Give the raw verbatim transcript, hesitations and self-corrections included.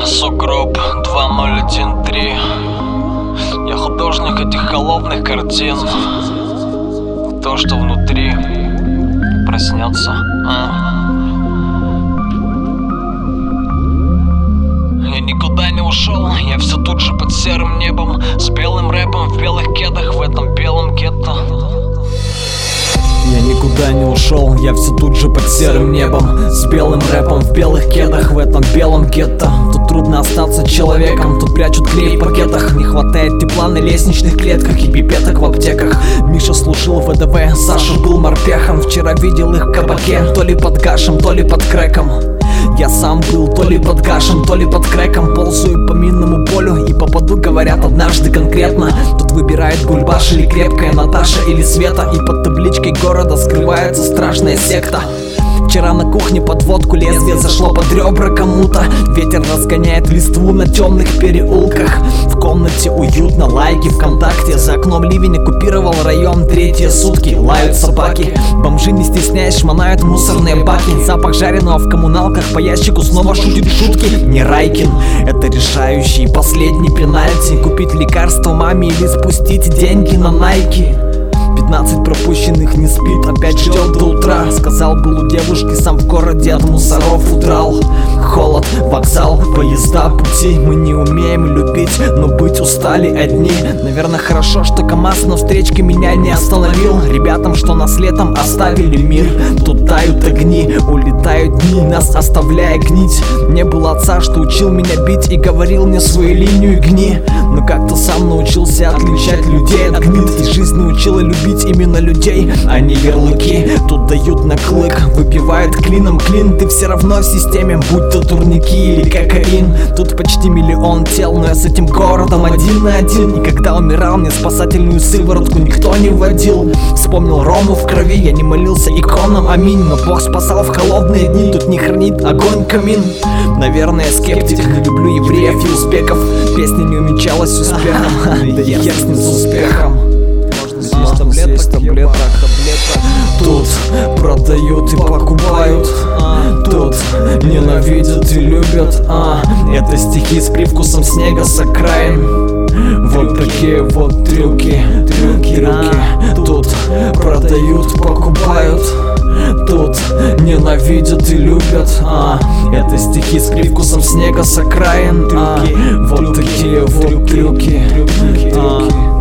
Сугроб два ноль один три. Я художник этих холодных картин. То, что внутри проснется. а. Я никуда не ушел, я все тут же под серым небом, с белым рэпом в белых кедах в этом белом гетто. Я никуда не ушел, я все тут же под серым небом, с белым рэпом в белых кедах в этом белом гетто. Тут трудно остаться человеком, тут прячут клей в пакетах. Не хватает тепла на лестничных клетках и пипеток в аптеках. Миша служил в ВДВ, Саша был морпехом. Вчера видел их в кабаке, то ли под гашем, то ли под крэком. Я сам был то ли под гашем, то ли под крэком. Ползаю по минному полю и попаду, говорят, однажды конкретно. Тут выбирает Гульбаш или крепкая Наташа или Света, и под табличкой города скрывается страшная секта. Вчера на кухне под водку лезвие зашло под ребра кому-то. Ветер разгоняет листву на темных переулках. В комнате уютно, лайки ВКонтакте. За окном ливень оккупировал район третьи сутки. Лают собаки, бомжи не стесняясь шмонают мусорные баки. Запах жареного в коммуналках, по ящику снова шутит шутки. Не Райкин, это решающий последний пенальти. Купить лекарство маме или спустить деньги на Найки. Пятнадцать пропущенных не спит, опять ждет до утра. Сказал, был у девушки, сам в городе от мусоров удрал. Холод, вокзал, поезда, пути. Мы не умеем любить, но быть устали одни. Наверное, хорошо, что КамАЗ на встречке меня не остановил. Ребятам, что нас летом оставили мир, тут тают огни, улетают дни, нас оставляя гнить. Не было отца, что учил меня бить и говорил мне свою линию гни. Но как-то сам научился отличать людей от гнид. И жизнь научила любить именно людей, а не ярлыки. Тут дают на клык, выпивают клином клин. Ты все равно в системе, будь то турники или кокаин. Тут почти миллион тел, но я с этим городом один на один. И когда умирал, мне спасательную сыворотку никто не вводил. Вспомнил Рому в крови, я не молился иконам, аминь. Но Бог спасал в холодные дни, тут не хранит огонь камин. Наверное, скептик, не люблю евреев и узбеков. Песня не умечалась успехом, да я с ним с успехом. Таблеток, таблеток, таблеток. Тут продают и покупают, тут ненавидят и любят. а. Это стихи с привкусом снега с окраин. Вот такие вот трюки, трюки, трюки. Тут продают, покупают, тут ненавидят и любят. а. Это стихи с привкусом снега с окраин. а. Вот такие вот трюки, трюки, трюки.